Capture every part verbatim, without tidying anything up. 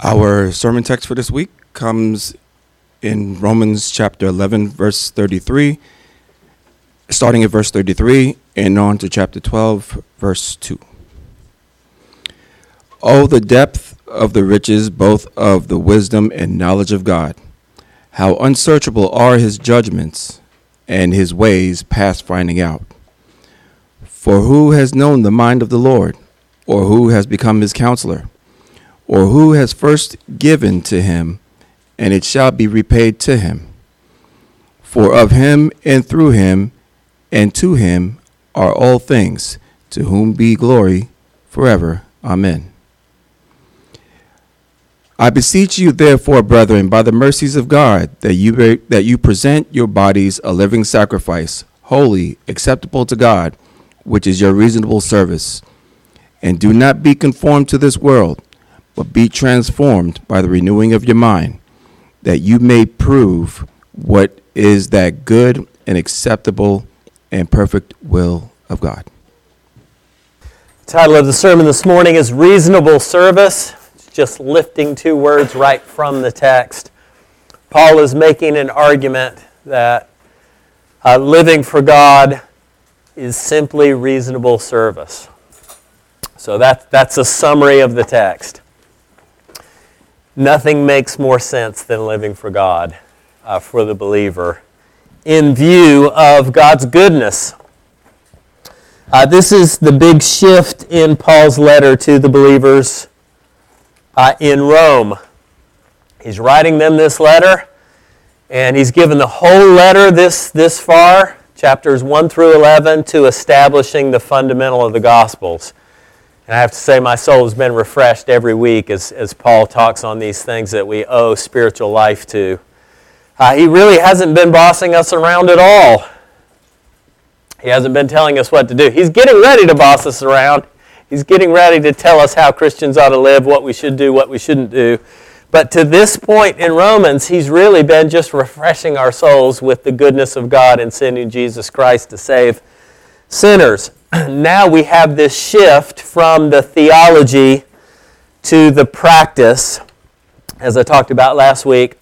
Our sermon text for this week comes in Romans chapter eleven, verse thirty-three, starting at verse thirty-three and on to chapter twelve, verse two. Oh, the depth of the riches, both of the wisdom and knowledge of God! How unsearchable are his judgments, and his ways past finding out. For who has known the mind of the Lord, or who has become his counselor? Or who has first given to him, and it shall be repaid to him? For of him, and through him, and to him are all things, to whom be glory forever. Amen. I beseech you, therefore, brethren, by the mercies of God, that you be, that you present your bodies a living sacrifice, holy, acceptable to God, which is your reasonable service. And do not be conformed to this world, but be transformed by the renewing of your mind, that you may prove what is that good and acceptable and perfect will of God. The title of the sermon this morning is Reasonable Service. It's just lifting two words right from the text. Paul is making an argument that uh, living for God is simply reasonable service. So that, that's a summary of the text. Nothing makes more sense than living for God, uh, for the believer, in view of God's goodness. Uh, this is the big shift in Paul's letter to the believers uh, in Rome. He's writing them this letter, and he's given the whole letter this, this far, chapters one through eleven, to establishing the fundamental of the Gospels. And I have to say my soul has been refreshed every week as, as Paul talks on these things that we owe spiritual life to. Uh, he really hasn't been bossing us around at all. He hasn't been telling us what to do. He's getting ready to boss us around. He's getting ready to tell us how Christians ought to live, what we should do, what we shouldn't do. But to this point in Romans, he's really been just refreshing our souls with the goodness of God and sending Jesus Christ to save sinners. Now we have this shift from the theology to the practice. As I talked about last week,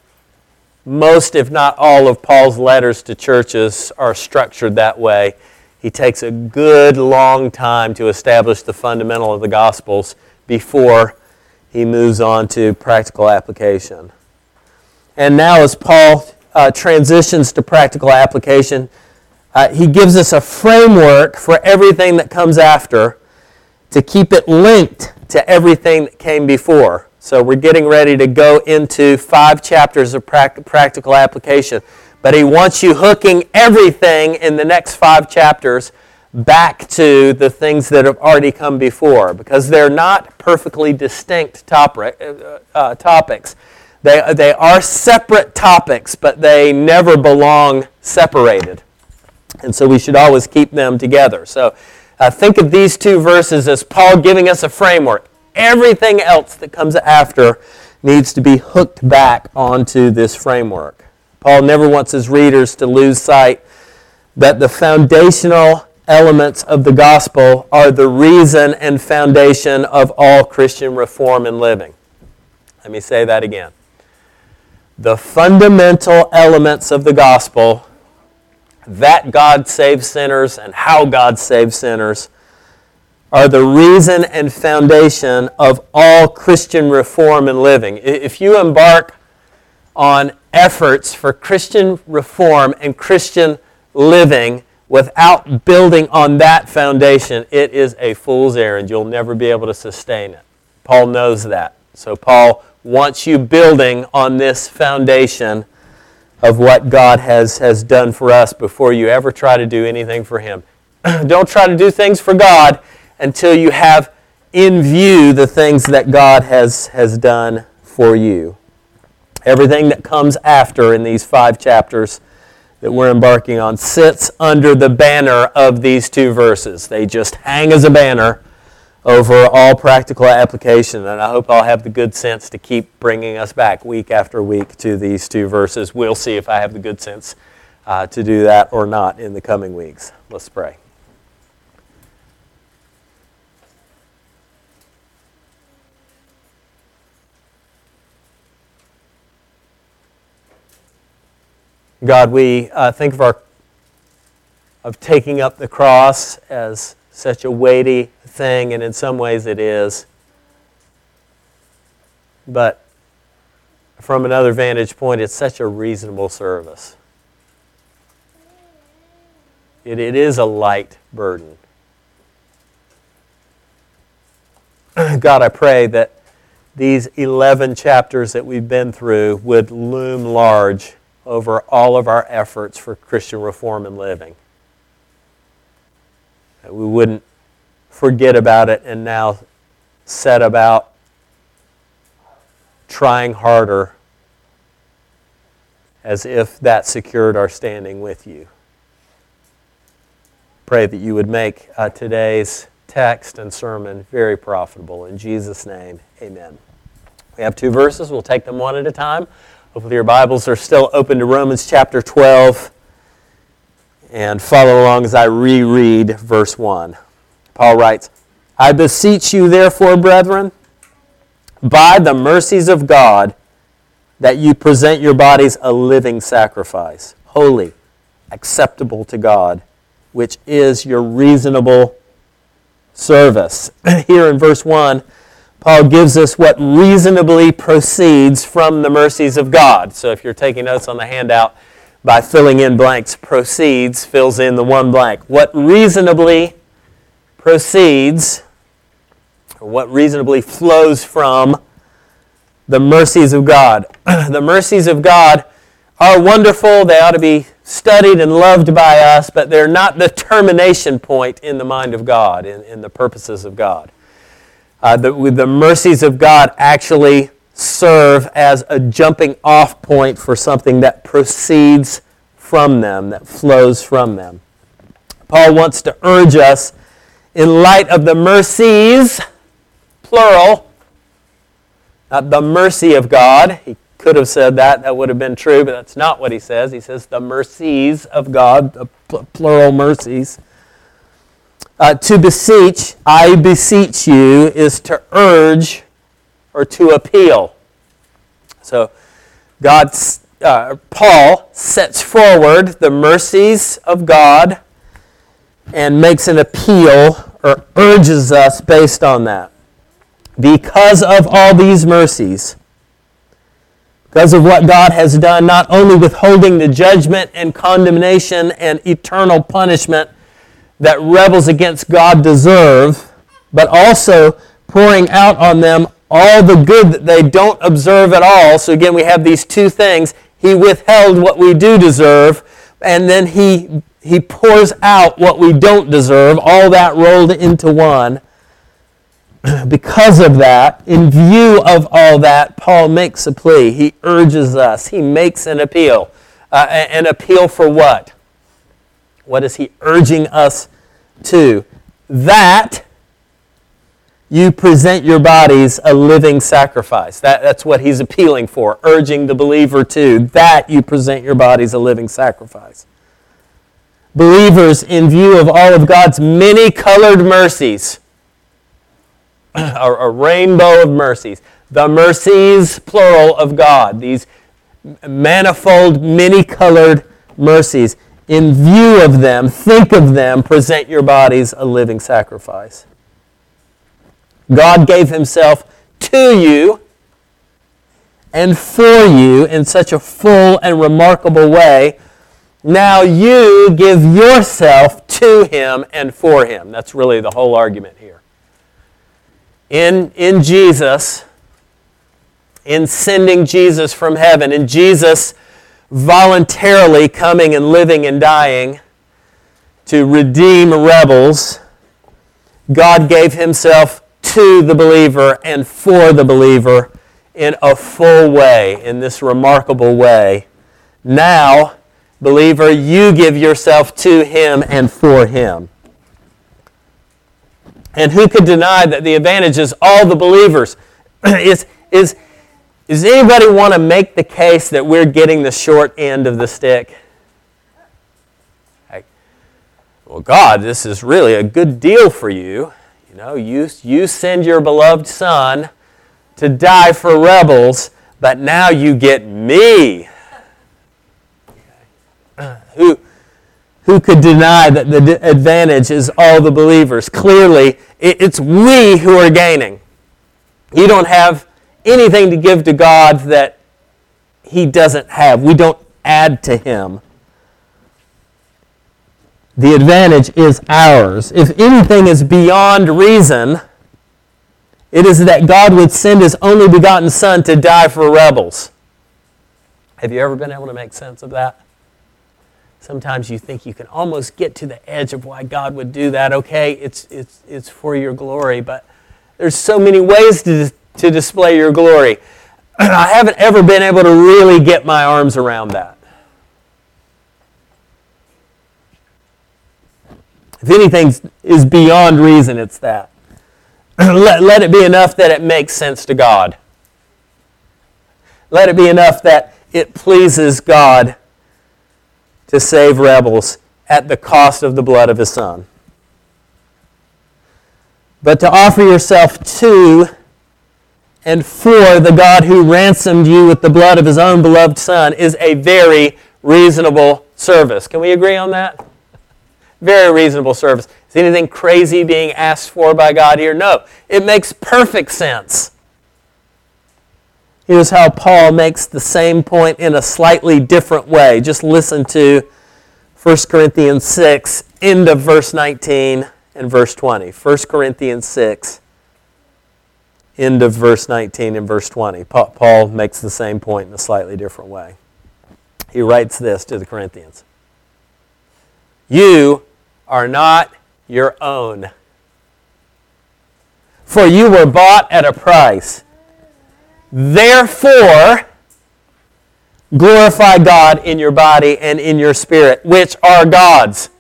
most, if not all, of Paul's letters to churches are structured that way. He takes a good long time to establish the fundamental of the Gospels before he moves on to practical application. And now as Paul uh, transitions to practical application, Uh, he gives us a framework for everything that comes after to keep it linked to everything that came before. So we're getting ready to go into five chapters of pract- practical application. But he wants you hooking everything in the next five chapters back to the things that have already come before, because they're not perfectly distinct topic, uh, uh, topics. They, they are separate topics, but they never belong separated. And so we should always keep them together. So uh, think of these two verses as Paul giving us a framework. Everything else that comes after needs to be hooked back onto this framework. Paul never wants his readers to lose sight that the foundational elements of the gospel are the reason and foundation of all Christian reform and living. Let me say that again. The fundamental elements of the gospel, that God saves sinners and how God saves sinners, are the reason and foundation of all Christian reform and living. If you embark on efforts for Christian reform and Christian living without building on that foundation, it is a fool's errand. You'll never be able to sustain it. Paul knows that. So Paul wants you building on this foundation of what God has, has done for us before you ever try to do anything for Him. Don't try to do things for God until you have in view the things that God has, has done for you. Everything that comes after in these five chapters that we're embarking on sits under the banner of these two verses. They just hang as a banner over all practical application, and I hope I'll have the good sense to keep bringing us back week after week to these two verses. We'll see if I have the good sense uh, to do that or not in the coming weeks. Let's pray. God, we uh, think of our of taking up the cross as such a weighty thing, and in some ways it is. But from another vantage point, it's such a reasonable service. It, it is a light burden. God, I pray that these eleven chapters that we've been through would loom large over all of our efforts for Christian reform and living. That we wouldn't forget about it and now set about trying harder as if that secured our standing with you. Pray that you would make uh, today's text and sermon very profitable. In Jesus' name, amen. We have two verses. We'll take them one at a time. Hopefully your Bibles are still open to Romans chapter twelve. And follow along as I reread verse one. Paul writes, I beseech you therefore, brethren, by the mercies of God, that you present your bodies a living sacrifice, holy, acceptable to God, which is your reasonable service. Here in verse one, Paul gives us what reasonably proceeds from the mercies of God. So if you're taking notes on the handout, by filling in blanks, proceeds fills in the one blank. What reasonably proceeds, or what reasonably flows from the mercies of God. The mercies of God are wonderful. They ought to be studied and loved by us, but they're not the termination point in the mind of God, in, in the purposes of God. Uh, the, the mercies of God actually serve as a jumping off point for something that proceeds from them, that flows from them. Paul wants to urge us, in light of the mercies, plural, not the mercy of God. He could have said that, that would have been true, but that's not what he says. He says the mercies of God, the pl- plural mercies. Uh, to beseech, I beseech you, is to urge or to appeal. So God, uh, Paul sets forward the mercies of God and makes an appeal or urges us based on that. Because of all these mercies, because of what God has done, not only withholding the judgment and condemnation and eternal punishment that rebels against God deserve, but also pouring out on them all the good that they don't observe at all. So again, we have these two things. He withheld what we do deserve, and then he, he pours out what we don't deserve, all that rolled into one. Because of that, in view of all that, Paul makes a plea. He urges us. He makes an appeal. Uh, an appeal for what? What is he urging us to? That you present your bodies a living sacrifice. That, that's what he's appealing for, urging the believer to. That you present your bodies a living sacrifice. Believers, in view of all of God's many colored mercies, a, a rainbow of mercies, the mercies, plural, of God, these manifold, many-colored mercies, in view of them, think of them, present your bodies a living sacrifice. God gave himself to you and for you in such a full and remarkable way. Now you give yourself to him and for him. That's really the whole argument here. In, in Jesus, in sending Jesus from heaven, in Jesus voluntarily coming and living and dying to redeem rebels, God gave himself to the believer and for the believer in a full way, in this remarkable way. Now, believer, you give yourself to him and for him. And who could deny that the advantage is all the believers? is, is, does anybody want to make the case that we're getting the short end of the stick? Like, well, God, this is really a good deal for you. You know, you, you send your beloved Son to die for rebels, but now you get me. Who, who could deny that the advantage is all the believers? Clearly, it's we who are gaining. You don't have anything to give to God that He doesn't have. We don't add to Him. The advantage is ours. If anything is beyond reason, it is that God would send His only begotten Son to die for rebels. Have you ever been able to make sense of that? Sometimes you think you can almost get to the edge of why God would do that. Okay, it's it's it's for your glory, but there's so many ways to, to display your glory. I haven't ever been able to really get my arms around that. If anything is beyond reason, it's that. let, let it be enough that it makes sense to God. Let it be enough that it pleases God to save rebels at the cost of the blood of His Son. But to offer yourself to and for the God who ransomed you with the blood of His own beloved Son is a very reasonable service. Can we agree on that? Very reasonable service. Is anything crazy being asked for by God here? No. It makes perfect sense. Here's how Paul makes the same point in a slightly different way. Just listen to First Corinthians six, end of verse nineteen and verse twenty. First Corinthians six, end of verse nineteen and verse twenty. Paul makes the same point in a slightly different way. He writes this to the Corinthians. You are not your own, for you were bought at a price. Therefore, glorify God in your body and in your spirit, which are God's.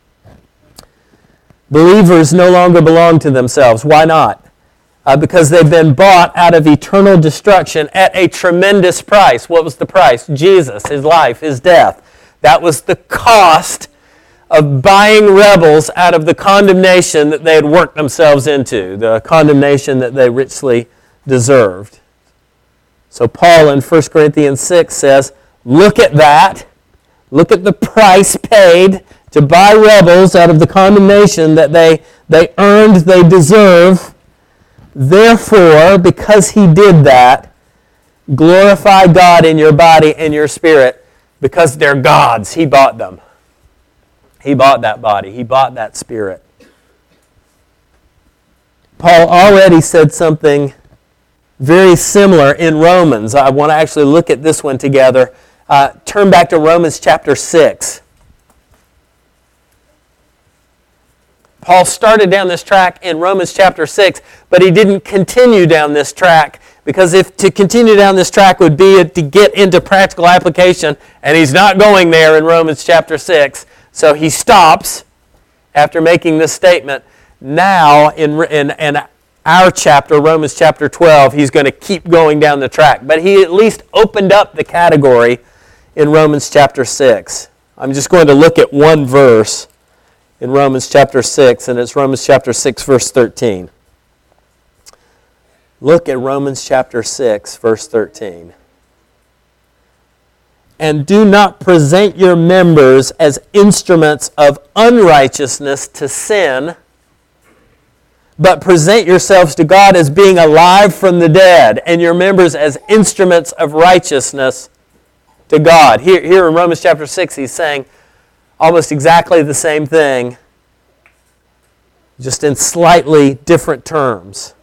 Believers no longer belong to themselves. Why not? Uh, because they've been bought out of eternal destruction at a tremendous price. What was the price? Jesus, His life, His death. That was the cost of buying rebels out of the condemnation that they had worked themselves into, the condemnation that they richly deserved. So Paul in First Corinthians six says, look at that. Look at the price paid to buy rebels out of the condemnation that they, they earned, they deserve. Therefore, because He did that, glorify God in your body and your spirit, because they're God's. He bought them. He bought that body. He bought that spirit. Paul already said something very similar in Romans. I want to actually look at this one together. Uh, turn back to Romans chapter six. Paul started down this track in Romans chapter six, but he didn't continue down this track, because if to continue down this track would be to get into practical application, and he's not going there in Romans chapter six, so he stops after making this statement. Now, in, in, in our chapter, Romans chapter twelve, he's going to keep going down the track. But he at least opened up the category in Romans chapter six. I'm just going to look at one verse in Romans chapter six, and it's Romans chapter six, verse thirteen. Look at Romans chapter six, verse thirteen. And do not present your members as instruments of unrighteousness to sin, but present yourselves to God as being alive from the dead, and your members as instruments of righteousness to God. Here, here in Romans chapter six, he's saying almost exactly the same thing, just in slightly different terms.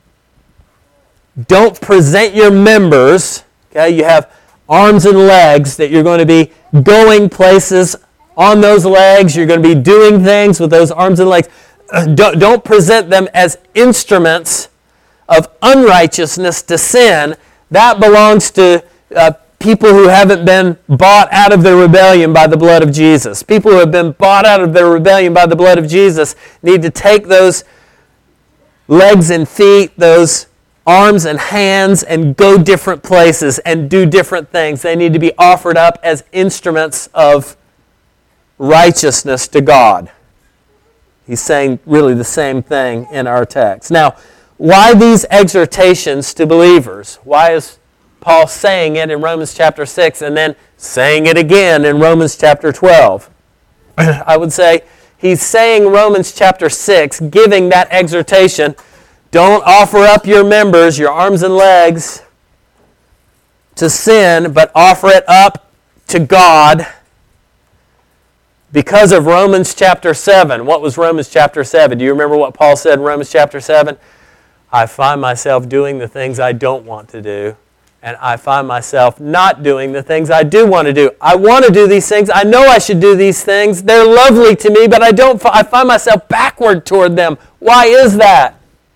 Don't present your members, okay, you have arms and legs that you're going to be going places on those legs, you're going to be doing things with those arms and legs. Don't, don't present them as instruments of unrighteousness to sin. That belongs to uh, people who haven't been bought out of their rebellion by the blood of Jesus. People who have been bought out of their rebellion by the blood of Jesus need to take those legs and feet, those arms and hands, and go different places and do different things. They need to be offered up as instruments of righteousness to God. He's saying really the same thing in our text. Now, why these exhortations to believers? Why is Paul saying it in Romans chapter six and then saying it again in Romans chapter twelve? I would say he's saying Romans chapter six, giving that exhortation, don't offer up your members, your arms and legs, to sin, but offer it up to God because of Romans chapter seven. What was Romans chapter seven? Do you remember what Paul said in Romans chapter seven? I find myself doing the things I don't want to do, and I find myself not doing the things I do want to do. I want to do these things. I know I should do these things. They're lovely to me, but I don't. I find myself backward toward them. Why is that?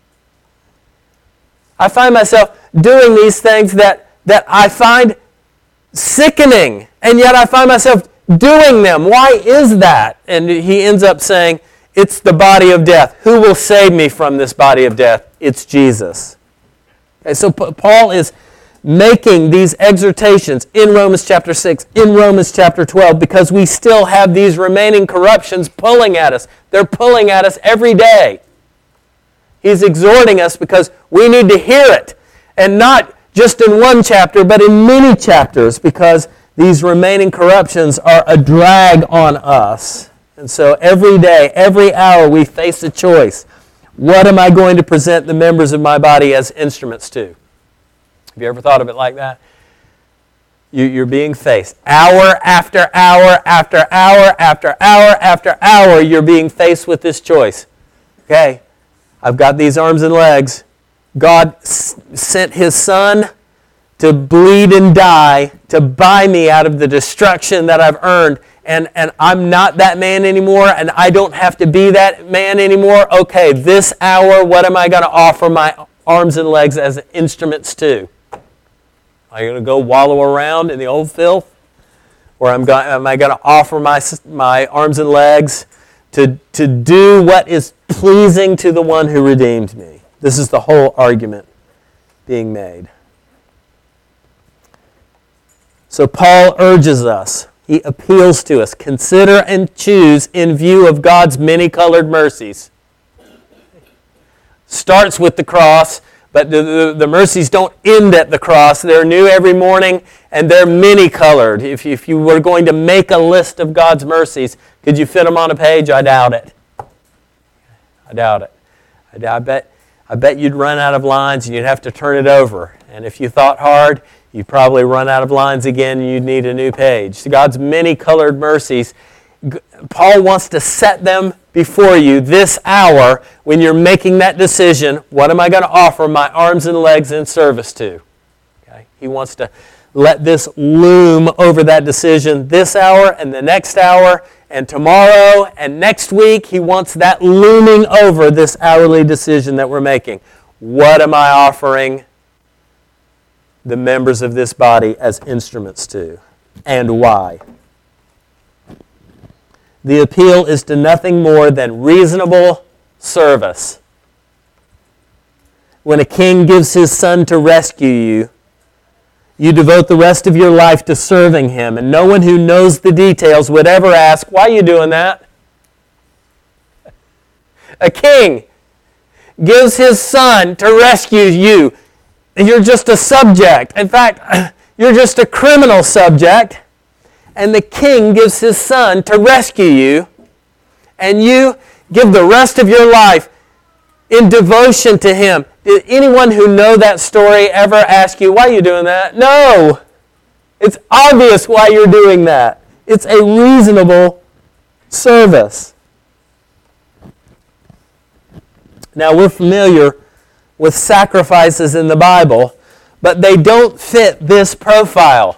I find myself doing these things that, that I find sickening, and yet I find myself doing them. Why is that? And he ends up saying, it's the body of death. Who will save me from this body of death? It's Jesus. Okay, so P- Paul is making these exhortations in Romans chapter six, in Romans chapter twelve, because we still have these remaining corruptions pulling at us. They're pulling at us every day. He's exhorting us because we need to hear it, and not just in one chapter, but in many chapters, because these remaining corruptions are a drag on us. And so every day, every hour, we face a choice. What am I going to present the members of my body as instruments to? Have you ever thought of it like that? You, you're being faced. Hour after hour after hour after hour after hour, you're being faced with this choice. Okay, I've got these arms and legs. God s- sent His Son to bleed and die to buy me out of the destruction that I've earned. And, and I'm not that man anymore, and I don't have to be that man anymore. Okay, this hour, what am I going to offer my arms and legs as instruments to? Am I going to go wallow around in the old filth? Or am, go, am I going to offer my, my arms and legs to, to do what is pleasing to the one who redeemed me? This is the whole argument being made. So Paul urges us, he appeals to us, consider and choose in view of God's many-colored mercies. Starts with the cross, but the, the, the mercies don't end at the cross. They're new every morning, and they're many-colored. If you, if you were going to make a list of God's mercies, could you fit them on a page? I doubt it. I doubt it. I, doubt, I bet I bet you'd run out of lines and you'd have to turn it over. And if you thought hard, you'd probably run out of lines again and you'd need a new page. God's many-colored mercies, Paul wants to set them before you this hour when you're making that decision. What am I going to offer my arms and legs in service to? Okay? He wants to let this loom over that decision this hour and the next hour and tomorrow and next week. He wants that looming over this hourly decision that we're making. What am I offering the members of this body as instruments to, and why? The appeal is to nothing more than reasonable service. When a king gives his son to rescue you, you devote the rest of your life to serving him, and no one who knows the details would ever ask, why are you doing that? A king gives his son to rescue you. You're just a subject. In fact, you're just a criminal subject. And the king gives his son to rescue you. And you give the rest of your life in devotion to him. Did anyone who know that story ever ask you, why are you doing that? No. It's obvious why you're doing that. It's a reasonable service. Now, we're familiar with sacrifices in the Bible, but they don't fit this profile.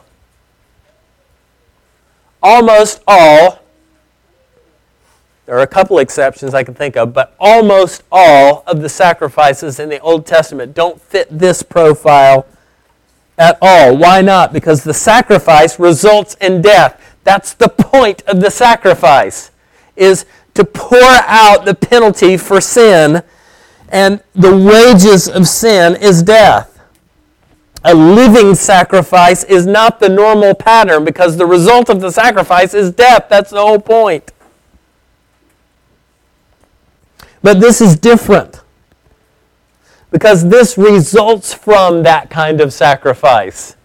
Almost all, there are a couple exceptions I can think of, but almost all of the sacrifices in the Old Testament don't fit this profile at all. Why not? Because the sacrifice results in death. That's the point of the sacrifice, is to pour out the penalty for sin, and the wages of sin is death. A living sacrifice is not the normal pattern because the result of the sacrifice is death. That's the whole point. But this is different. Because this results from that kind of sacrifice.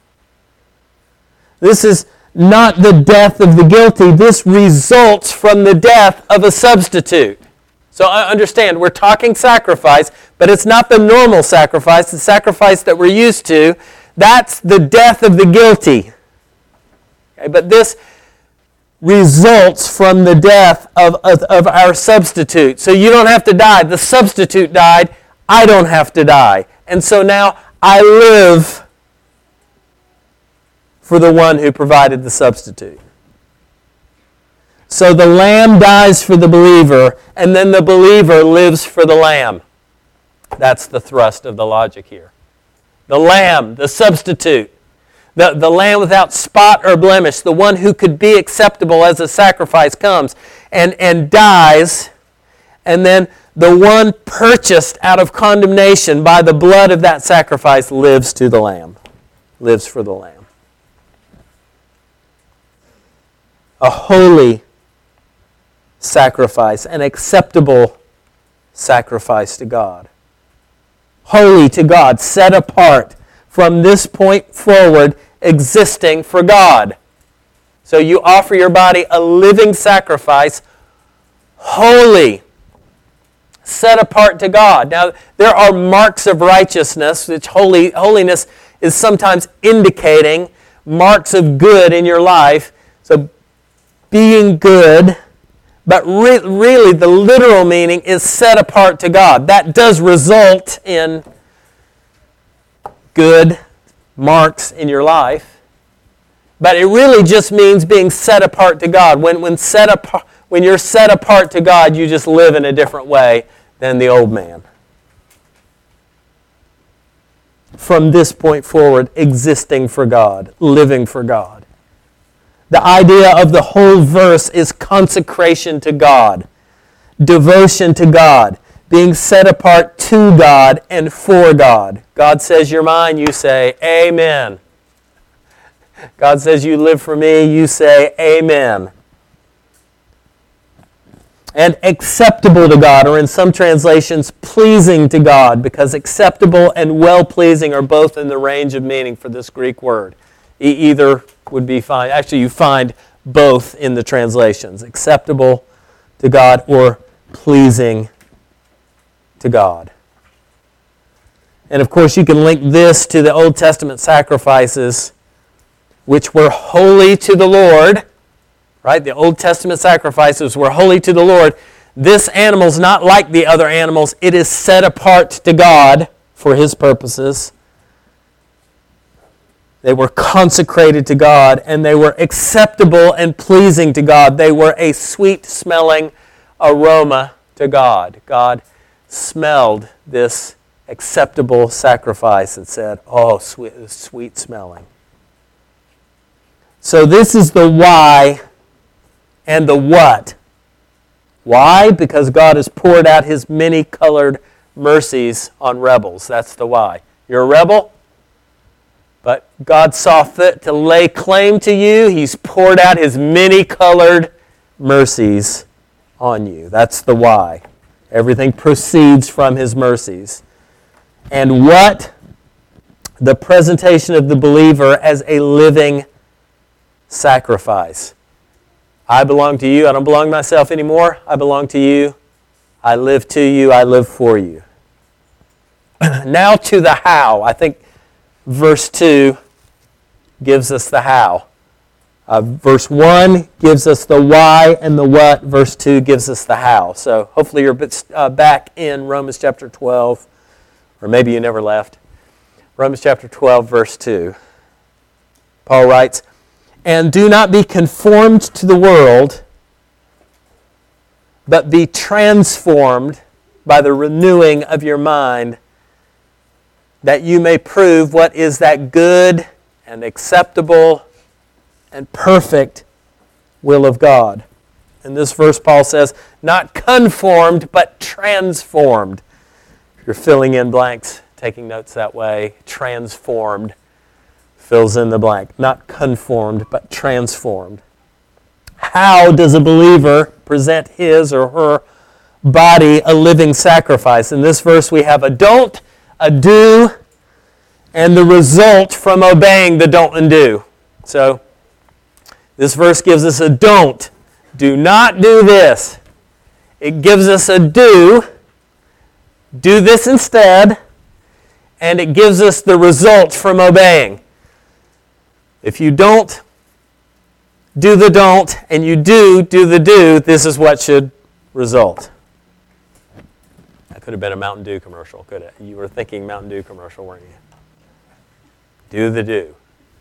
This is not the death of the guilty. This results from the death of a substitute. So I understand, we're talking sacrifice, but it's not the normal sacrifice, the sacrifice that we're used to. That's the death of the guilty. Okay, but this results from the death of, of, of our substitute. So you don't have to die. The substitute died. I don't have to die. And so now I live for the one who provided the substitute. So the lamb dies for the believer, and then the believer lives for the lamb. That's the thrust of the logic here. The lamb, the substitute, the, the lamb without spot or blemish, the one who could be acceptable as a sacrifice comes and, and dies, and then the one purchased out of condemnation by the blood of that sacrifice lives to the lamb, lives for the lamb. A holy sacrifice, an acceptable sacrifice to God. Holy to God, set apart from this point forward, existing for God. So you offer your body a living sacrifice, holy, set apart to God. Now, there are marks of righteousness, which holy, holiness is sometimes indicating marks of good in your life. So being good, but re- really the literal meaning is set apart to God. That does result in good marks in your life, but it really just means being set apart to God. When, when, set apart, when you're set apart to God, you just live in a different way than the old man. From this point forward, existing for God, living for God. The idea of the whole verse is consecration to God, devotion to God, being set apart to God and for God. God says, you're mine, you say, amen. God says, you live for me, you say, amen. And acceptable to God, or in some translations, pleasing to God, because acceptable and well-pleasing are both in the range of meaning for this Greek word. E- either would be fine. Actually, you find both in the translations, acceptable to God or pleasing to God. And of course, you can link this to the Old Testament sacrifices, which were holy to the Lord. Right? The Old Testament sacrifices were holy to the Lord. This animal's not like the other animals. It is set apart to God for His purposes. They were consecrated to God, and they were acceptable and pleasing to God. They were a sweet-smelling aroma to God. God smelled this acceptable sacrifice and said, oh, sweet, sweet-smelling. So this is the why and the what. Why? Because God has poured out His many-colored mercies on rebels. That's the why. You're a rebel? But God saw fit to lay claim to you. He's poured out His many-colored mercies on you. That's the why. Everything proceeds from His mercies. And what? The presentation of the believer as a living sacrifice. I belong to you. I don't belong to myself anymore. I belong to you. I live to you. I live for you. Now to the how. I think verse two gives us the how. Uh, verse one gives us the why and the what. Verse two gives us the how. So hopefully you're uh, back in Romans chapter twelve, or maybe you never left. Romans chapter twelve, verse two. Paul writes, and do not be conformed to the world, but be transformed by the renewing of your mind, that you may prove what is that good and acceptable and perfect will of God. In this verse, Paul says, not conformed, but transformed. If you're filling in blanks, taking notes that way, transformed fills in the blank. Not conformed, but transformed. How does a believer present his or her body a living sacrifice. In this verse we have a don't, a do, and the result from obeying the don't and do. So this verse gives us a don't. Do not do this. It gives us a do. Do this instead. And it gives us the result from obeying. If you don't do the don't, and you do do the do, this is what should result. That could have been a Mountain Dew commercial, could it? You were thinking Mountain Dew commercial, weren't you? Do the do.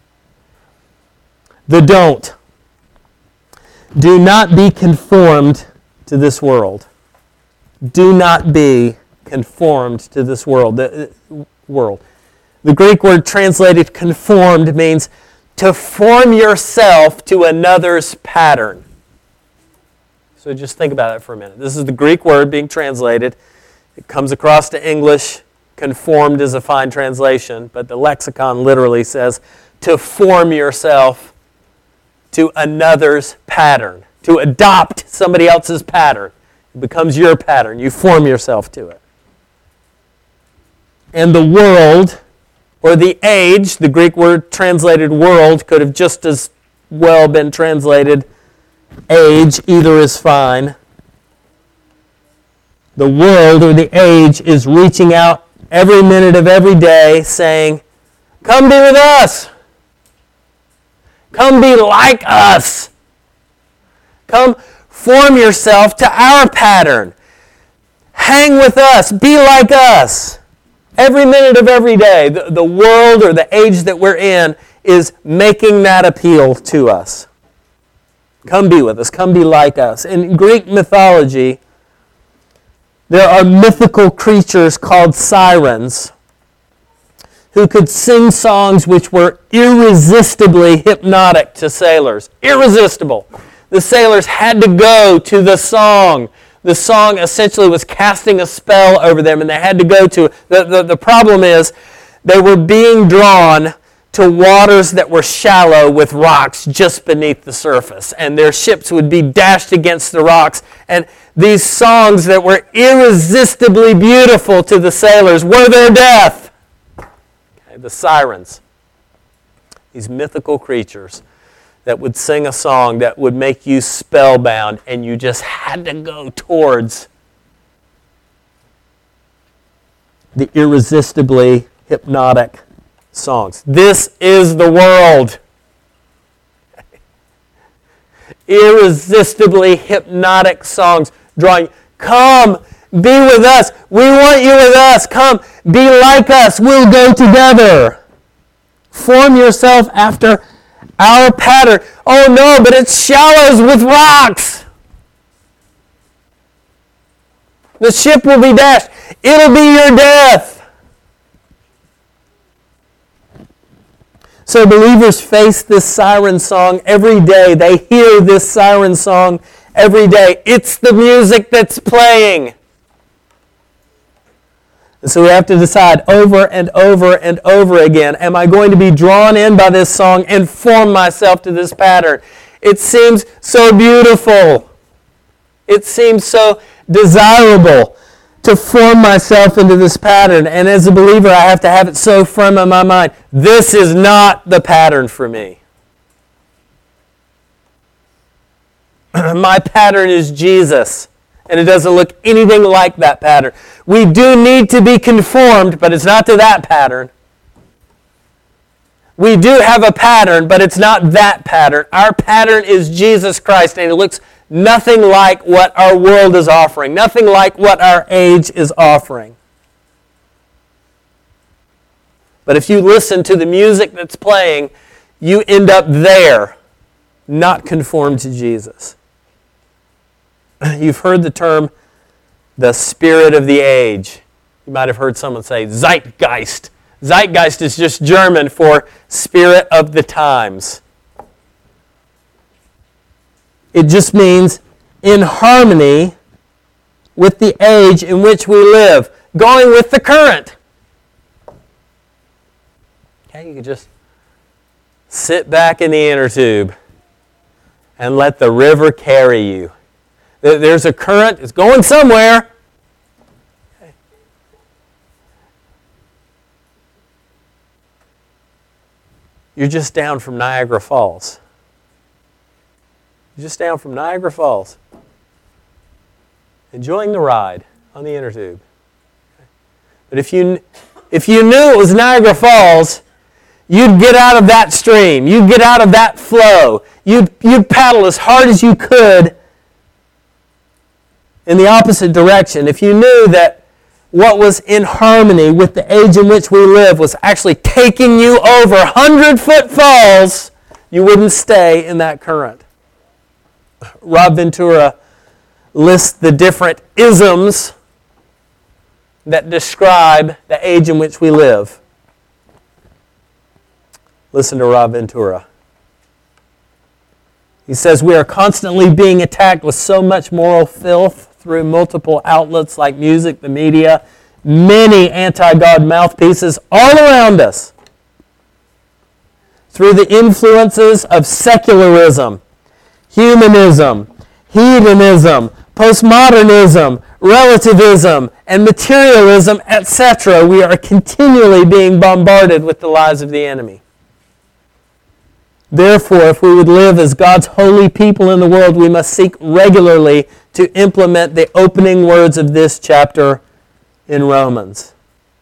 The don't. Do not be conformed to this world. Do not be conformed to this world. The, uh, world. The Greek word translated conformed means to form yourself to another's pattern. So just think about it for a minute. This is the Greek word being translated. It comes across to English. Conformed is a fine translation, but the lexicon literally says to form yourself to another's pattern, to adopt somebody else's pattern. It becomes your pattern. You form yourself to it. And the world, or the age, the Greek word translated world could have just as well been translated age. Either is fine. The world, or the age, is reaching out every minute of every day saying, come be with us. Come be like us. Come form yourself to our pattern. Hang with us. Be like us. Every minute of every day, the, the world or the age that we're in is making that appeal to us. Come be with us. Come be like us. In Greek mythology, there are mythical creatures called sirens who could sing songs which were irresistibly hypnotic to sailors. Irresistible. The sailors had to go to the song. The song essentially was casting a spell over them, and they had to go to it. The, the, the problem is they were being drawn to waters that were shallow with rocks just beneath the surface, and their ships would be dashed against the rocks. And these songs that were irresistibly beautiful to the sailors were their death. Okay, the sirens, these mythical creatures that would sing a song that would make you spellbound, and you just had to go towards the irresistibly hypnotic songs. This is the world. Irresistibly hypnotic songs drawing, come, be with us. We want you with us. Come, be like us. We'll go together. Form yourself after our pattern. Oh no, but it's shallows with rocks. The ship will be dashed. It'll be your death. So believers face this siren song every day. They hear this siren song every day. It's the music that's playing. And so we have to decide over and over and over again, am I going to be drawn in by this song and form myself to this pattern? It seems so beautiful. It seems so desirable to form myself into this pattern. And as a believer, I have to have it so firm in my mind, this is not the pattern for me. My pattern is Jesus. And it doesn't look anything like that pattern. We do need to be conformed, but it's not to that pattern. We do have a pattern, but it's not that pattern. Our pattern is Jesus Christ, and it looks nothing like what our world is offering, nothing like what our age is offering. But if you listen to the music that's playing, you end up there, not conformed to Jesus. You've heard the term, the spirit of the age. You might have heard someone say Zeitgeist. Zeitgeist is just German for spirit of the times. It just means in harmony with the age in which we live, going with the current. Okay, you can just sit back in the inner tube and let the river carry you. There's a current. It's going somewhere. Okay. You're just down from Niagara Falls. You're just down from Niagara Falls. Enjoying the ride on the inner tube. Okay. But if you, if you knew it was Niagara Falls, you'd get out of that stream. You'd get out of that flow. You'd, you'd paddle as hard as you could in the opposite direction. If you knew that what was in harmony with the age in which we live was actually taking you over hundred-foot falls, you wouldn't stay in that current. Rob Ventura lists the different isms that describe the age in which we live. Listen to Rob Ventura. He says, we are constantly being attacked with so much moral filth through multiple outlets like music, the media, many anti-God mouthpieces all around us. Through the influences of secularism, humanism, hedonism, postmodernism, relativism, and materialism, et cetera, we are continually being bombarded with the lies of the enemy. Therefore, if we would live as God's holy people in the world, we must seek regularly to implement the opening words of this chapter in Romans.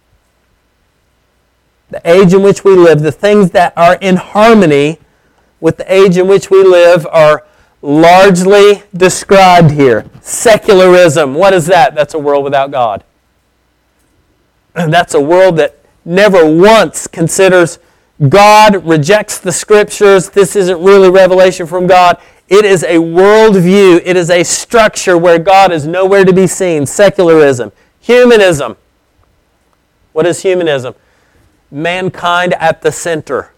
The age in which we live, the things that are in harmony with the age in which we live are largely described here. Secularism, what is that? That's a world without God. That's a world that never once considers God, rejects the Scriptures. This isn't really revelation from God. It is a worldview. It is a structure where God is nowhere to be seen. Secularism. Humanism. What is humanism? Mankind at the center.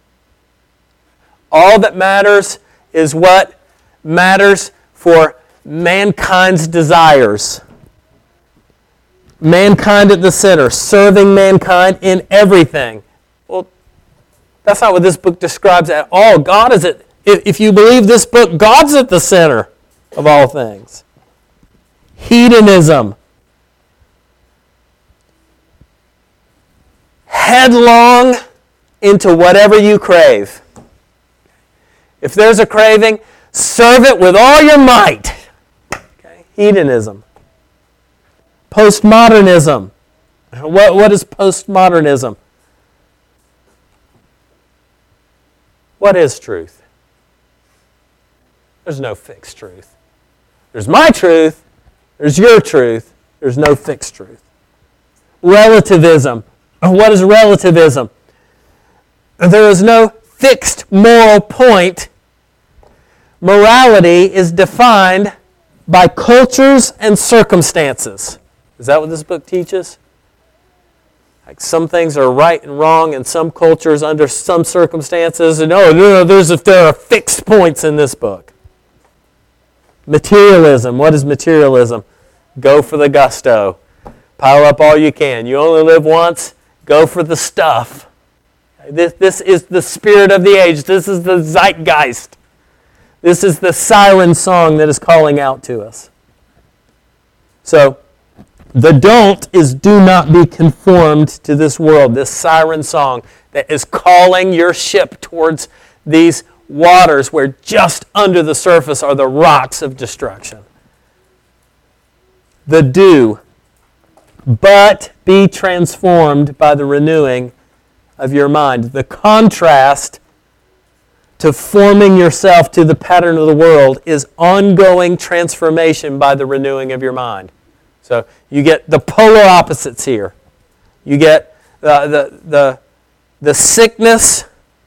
All that matters is what matters for mankind's desires. Mankind at the center, serving mankind in everything. Well, that's not what this book describes at all. God is at, if you believe this book, God's at the center of all things. Hedonism. Headlong into whatever you crave. If there's a craving, serve it with all your might. Okay? Hedonism. Postmodernism. What, what is postmodernism? What is truth? There's no fixed truth. There's my truth. There's your truth. There's no fixed truth. Relativism. What is relativism? There is no fixed moral point. Morality is defined by cultures and circumstances. Is that what this book teaches? Like some things are right and wrong in some cultures under some circumstances. And no, no, no, there's a, there are fixed points in this book. Materialism. What is materialism? Go for the gusto. Pile up all you can. You only live once. Go for the stuff. This, this is the spirit of the age. This is the zeitgeist. This is the siren song that is calling out to us. So, the don't is do not be conformed to this world, this siren song that is calling your ship towards these waters where just under the surface are the rocks of destruction. The do, but be transformed by the renewing of your mind. The contrast to forming yourself to the pattern of the world is ongoing transformation by the renewing of your mind. So you get the polar opposites here. You get uh, the, the, the sickness.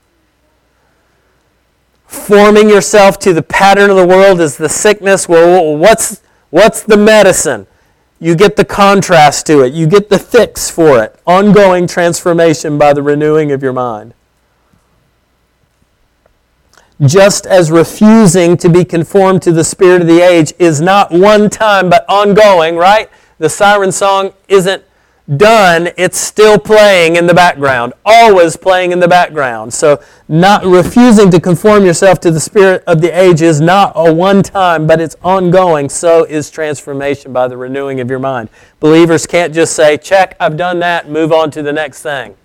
Forming yourself to the pattern of the world is the sickness. Well, what's, what's the medicine? You get the contrast to it. You get the fix for it. Ongoing transformation by the renewing of your mind. Just as refusing to be conformed to the spirit of the age is not one time but ongoing, right? The siren song isn't done, it's still playing in the background, always playing in the background. So not refusing to conform yourself to the spirit of the age is not a one-time, but it's ongoing. So is transformation by the renewing of your mind. Believers can't just say, check, I've done that, move on to the next thing.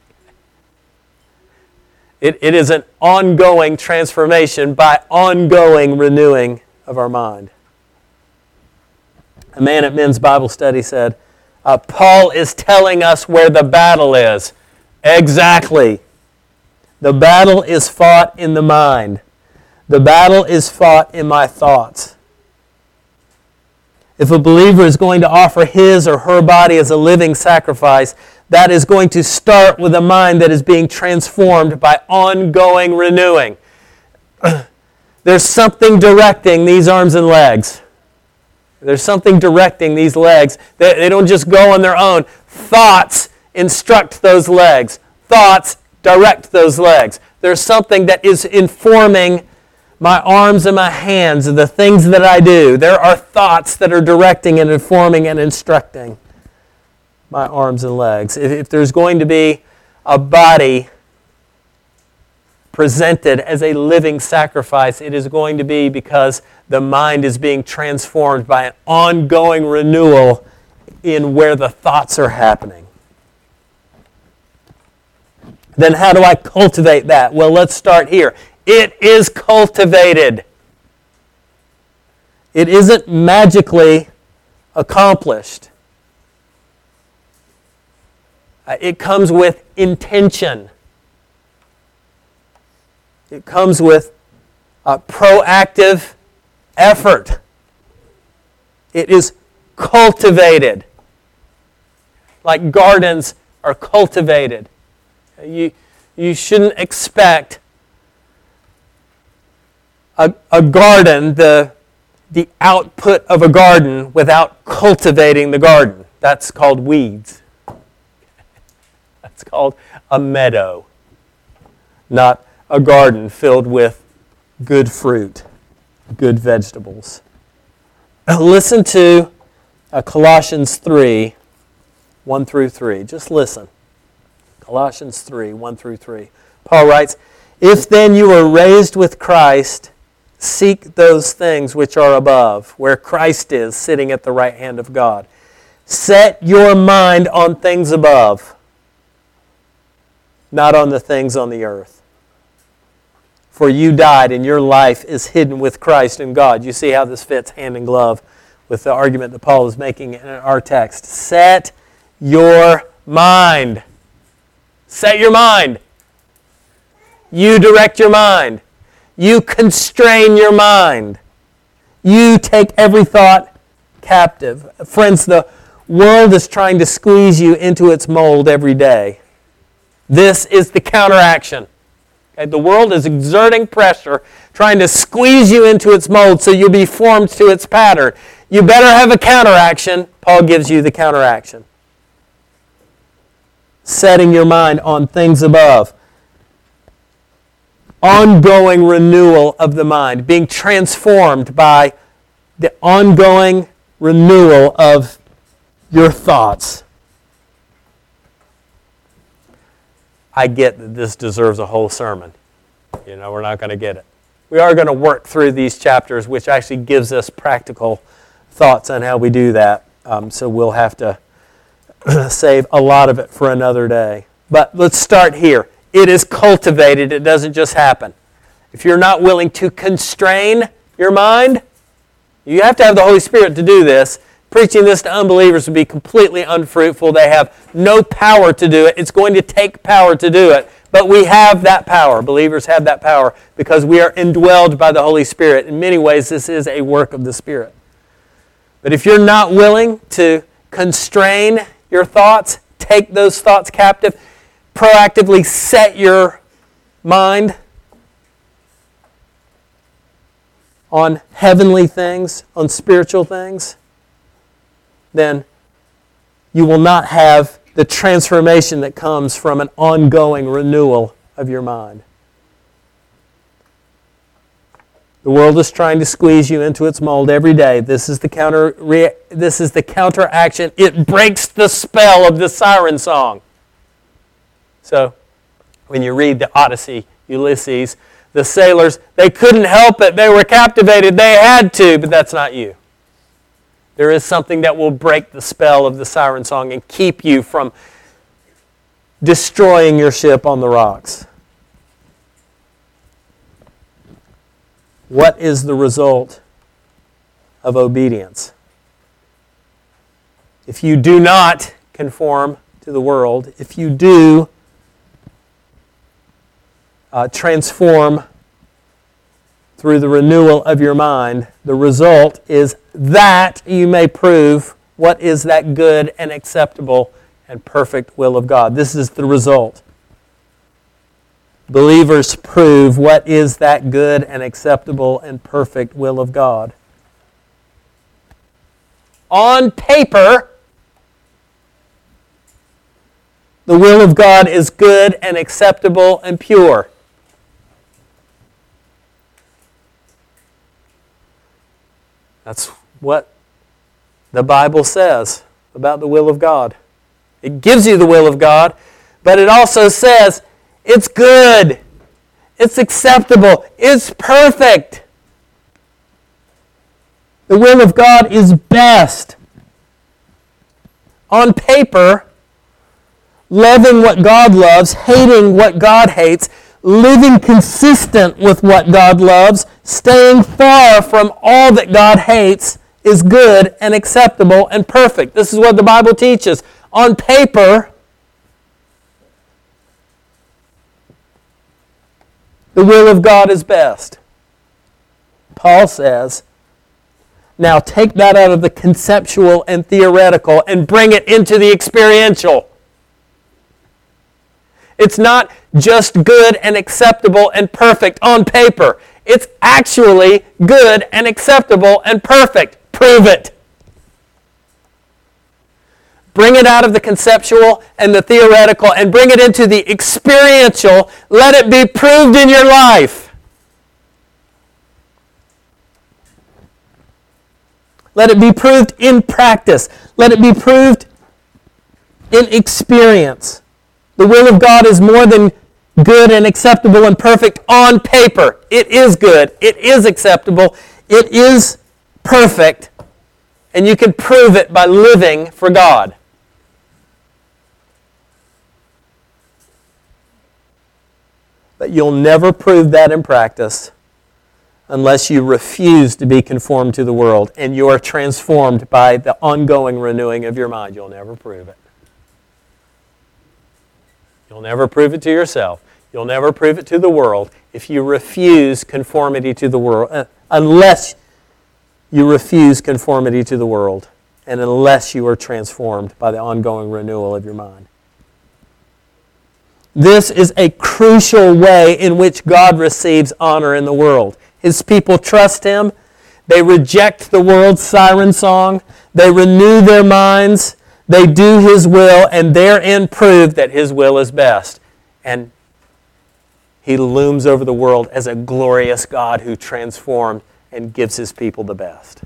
It, it is an ongoing transformation by ongoing renewing of our mind. A man at Men's Bible Study said, Uh, Paul is telling us where the battle is. Exactly. The battle is fought in the mind. The battle is fought in my thoughts. If a believer is going to offer his or her body as a living sacrifice, that is going to start with a mind that is being transformed by ongoing renewing. There's something directing these arms and legs. There's something directing these legs. They, they don't just go on their own. Thoughts instruct those legs. Thoughts direct those legs. There's something that is informing my arms and my hands and the things that I do. There are thoughts that are directing and informing and instructing my arms and legs. If, if there's going to be a body presented as a living sacrifice, it is going to be because the mind is being transformed by an ongoing renewal in where the thoughts are happening. Then how do I cultivate that? Well, let's start here. It is cultivated. It isn't magically accomplished. It comes with intention. It comes with a proactive effort. It is cultivated. Like gardens are cultivated. You, you shouldn't expect a, a garden, the, the output of a garden, without cultivating the garden. That's called weeds. That's called a meadow, not a garden filled with good fruit, good vegetables. Listen to uh, Colossians three, one through three. Just listen. Colossians three, one through three. Paul writes, "If then you were raised with Christ, seek those things which are above, where Christ is, sitting at the right hand of God. Set your mind on things above, not on the things on the earth. For you died, and your life is hidden with Christ in God." You see how this fits hand in glove with the argument that Paul is making in our text. Set your mind. Set your mind. You direct your mind. You constrain your mind. You take every thought captive. Friends, the world is trying to squeeze you into its mold every day. This is the counteraction. Okay, the world is exerting pressure, trying to squeeze you into its mold so you'll be formed to its pattern. You better have a counteraction. Paul gives you the counteraction. Setting your mind on things above. Ongoing renewal of the mind. Being transformed by the ongoing renewal of your thoughts. I get that this deserves a whole sermon. You know, we're not going to get it. We are going to work through these chapters, which actually gives us practical thoughts on how we do that. Um, so we'll have to save a lot of it for another day. But let's start here. It is cultivated. It doesn't just happen. If you're not willing to constrain your mind, you have to have the Holy Spirit to do this. Preaching this to unbelievers would be completely unfruitful. They have no power to do it. It's going to take power to do it. But we have that power. Believers have that power because we are indwelled by the Holy Spirit. In many ways, this is a work of the Spirit. But if you're not willing to constrain your thoughts, take those thoughts captive, proactively set your mind on heavenly things, on spiritual things, then you will not have the transformation that comes from an ongoing renewal of your mind. The world is trying to squeeze you into its mold every day. This is the counter. Rea- this is the counteraction. It breaks the spell of the siren song. So, when you read the Odyssey, Ulysses, the sailors, they couldn't help it. They were captivated. They had to, but that's not you. There is something that will break the spell of the siren song and keep you from destroying your ship on the rocks. What is the result of obedience? If you do not conform to the world, if you do uh, transform through the renewal of your mind, the result is that you may prove what is that good and acceptable and perfect will of God. This is the result. Believers prove what is that good and acceptable and perfect will of God. On paper, the will of God is good and acceptable and pure. That's what the Bible says about the will of God. It gives you the will of God, but it also says it's good, it's acceptable, it's perfect. The will of God is best. On paper, loving what God loves, hating what God hates, living consistent with what God loves, staying far from all that God hates is good and acceptable and perfect. This is what the Bible teaches. On paper, the will of God is best. Paul says, now take that out of the conceptual and theoretical and bring it into the experiential. It's not just good and acceptable and perfect on paper. It's actually good and acceptable and perfect. Prove it. Bring it out of the conceptual and the theoretical and bring it into the experiential. Let it be proved in your life. Let it be proved in practice. Let it be proved in experience. The will of God is more than good and acceptable and perfect on paper. It is good. It is acceptable. It is perfect. And you can prove it by living for God. But you'll never prove that in practice unless you refuse to be conformed to the world and you are transformed by the ongoing renewing of your mind. You'll never prove it. You'll never prove it to yourself. You'll never prove it to the world if you refuse conformity to the world, uh, unless you refuse conformity to the world and unless you are transformed by the ongoing renewal of your mind. This is a crucial way in which God receives honor in the world. His people trust Him. They reject the world's siren song. They renew their minds. They do His will, and therein prove that His will is best. And He looms over the world as a glorious God who transformed and gives His people the best.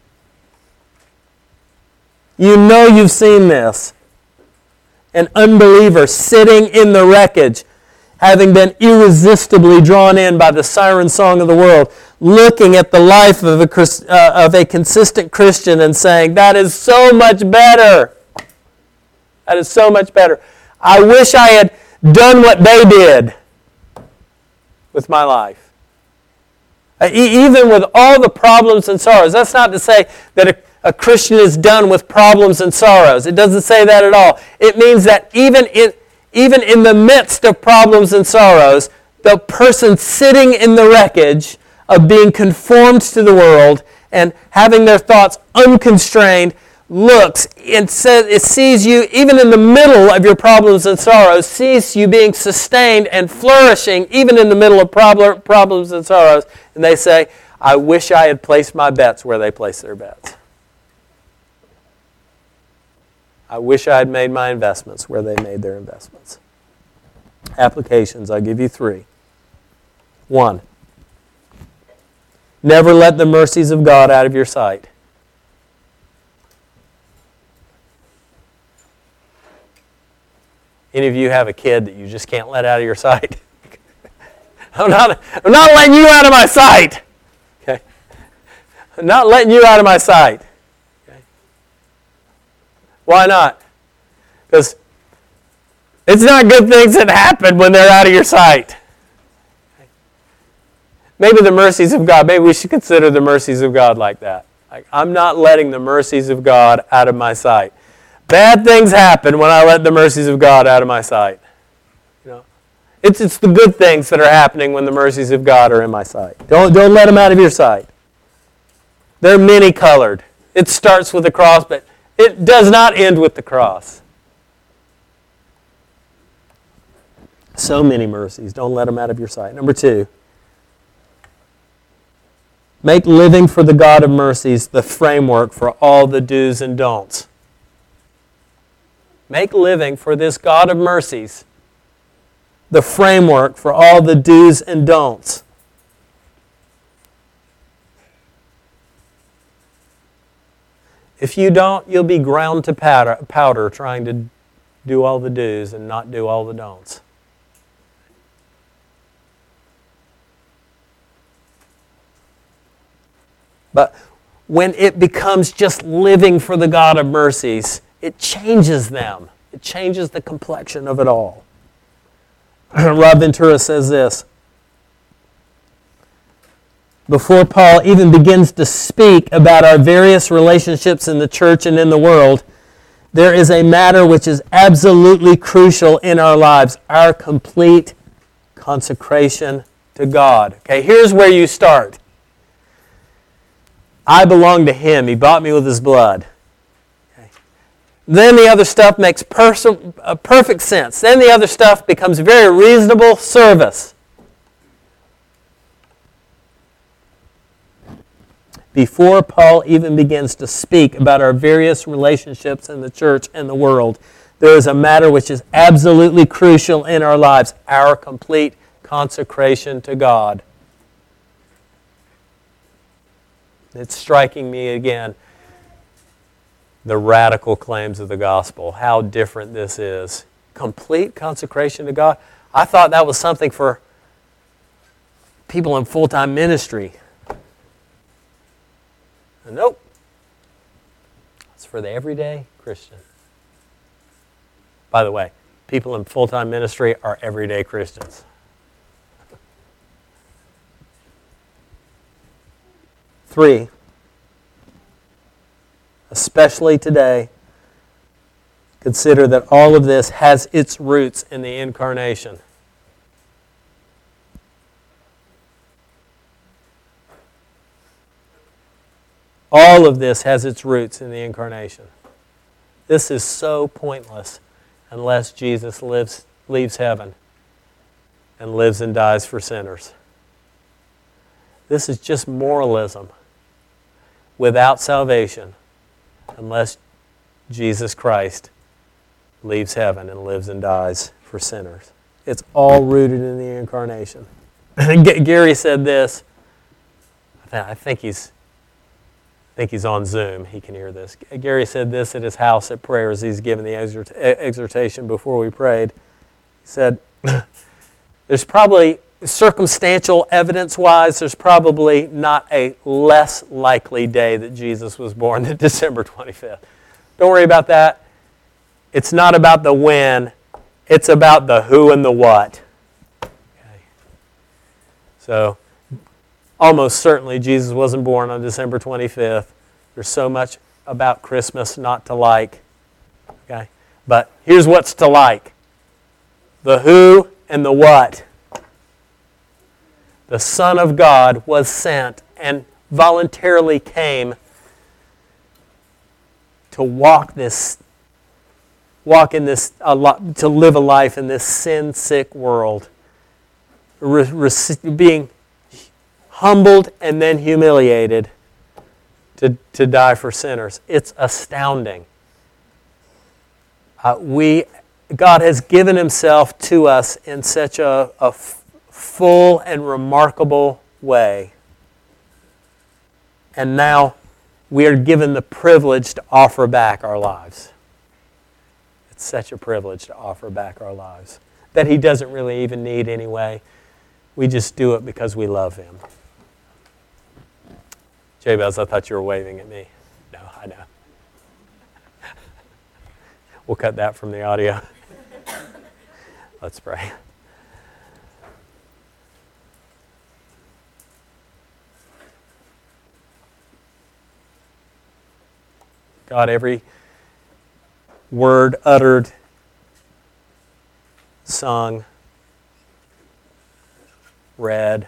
You know you've seen this. An unbeliever sitting in the wreckage, having been irresistibly drawn in by the siren song of the world, looking at the life of a, uh, of a consistent Christian and saying, that is so much better. That is so much better. I wish I had done what they did with my life. Uh, e- even with all the problems and sorrows. That's not to say that a, a Christian is done with problems and sorrows. It doesn't say that at all. It means that even in, even in the midst of problems and sorrows, the person sitting in the wreckage of being conformed to the world and having their thoughts unconstrained looks and says, it sees you, even in the middle of your problems and sorrows, sees you being sustained and flourishing, even in the middle of prob- problems and sorrows. And they say, I wish I had placed my bets where they place their bets. I wish I had made my investments where they made their investments. Applications, I'll give you three. One, Never let the mercies of God out of your sight. Any of you have a kid that you just can't let out of your sight? I'm not, I'm not letting you out of my sight. Okay? I'm not letting you out of my sight. Okay? Why not? Because it's not good things that happen when they're out of your sight. Maybe the mercies of God, maybe we should consider the mercies of God like that. Like, I'm not letting the mercies of God out of my sight. Bad things happen when I let the mercies of God out of my sight. You know, it's, it's the good things that are happening when the mercies of God are in my sight. Don't, don't let them out of your sight. They're many-colored. It starts with the cross, but it does not end with the cross. So many mercies. Don't let them out of your sight. Number two, make living for the God of mercies the framework for all the do's and don'ts. Make living for this God of mercies the framework for all the do's and don'ts. If you don't, you'll be ground to powder, powder trying to do all the do's and not do all the don'ts. But when it becomes just living for the God of mercies, it changes them. It changes the complexion of it all. Rob Ventura says this: before Paul even begins to speak about our various relationships in the church and in the world, there is a matter which is absolutely crucial in our lives: our complete consecration to God. Okay, here's where you start. I belong to Him. He bought me with His blood. Okay. Then the other stuff makes pers- uh, perfect sense. Then the other stuff becomes very reasonable service. Before Paul even begins to speak about our various relationships in the church and the world, there is a matter which is absolutely crucial in our lives: our complete consecration to God. It's striking me again, the radical claims of the gospel, how different this is. Complete consecration to God. I thought that was something for people in full-time ministry. Nope. It's for the everyday Christian. By the way, people in full-time ministry are everyday Christians. Three, especially today, consider that all of this has its roots in the incarnation. All of this has its roots in the incarnation. This is so pointless unless Jesus lives, leaves heaven and lives and dies for sinners. This is just moralism without salvation unless Jesus Christ leaves heaven and lives and dies for sinners. It's all rooted in the incarnation. Gary said this. I think he's I think he's on Zoom. He can hear this. Gary said this at his house at prayer as he's given the exhort- exhortation before we prayed. He said, there's probably, circumstantial evidence-wise, there's probably not a less likely day that Jesus was born than December twenty-fifth. Don't worry about that. It's not about the when. It's about the who and the what. Okay. So, almost certainly Jesus wasn't born on December twenty-fifth. There's so much about Christmas not to like. Okay? But here's what's to like. The who and the what. The Son of God was sent and voluntarily came to walk this, walk in this, to live a life in this sin-sick world, being humbled and then humiliated to, to die for sinners. It's astounding. Uh, we, God has given Himself to us in such a, a f- full and remarkable way. And now we are given the privilege to offer back our lives. It's such a privilege to offer back our lives that he doesn't really even need anyway. We just do it because we love him. Jabez, I thought you were waving at me. No, I know. We'll cut that from the audio. Let's pray. God, every word uttered, sung, read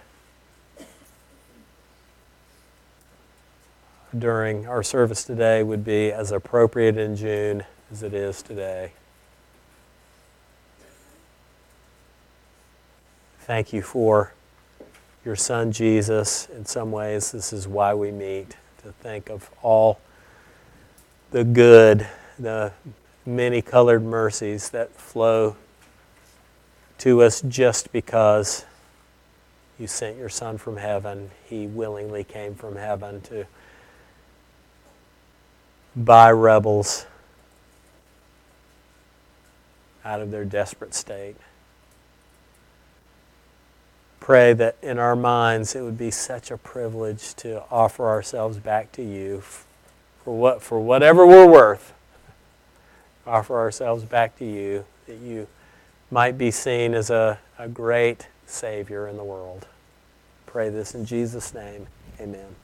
during our service today would be as appropriate in June as it is today. Thank you for your Son, Jesus. In some ways, this is why we meet, to think of all the good, the many colored mercies that flow to us just because you sent your Son from heaven. He willingly came from heaven to buy rebels out of their desperate state. Pray that in our minds it would be such a privilege to offer ourselves back to you for what, for whatever we're worth. Offer ourselves back to you, that you might be seen as a, a great Savior in the world. Pray this in Jesus' name. Amen.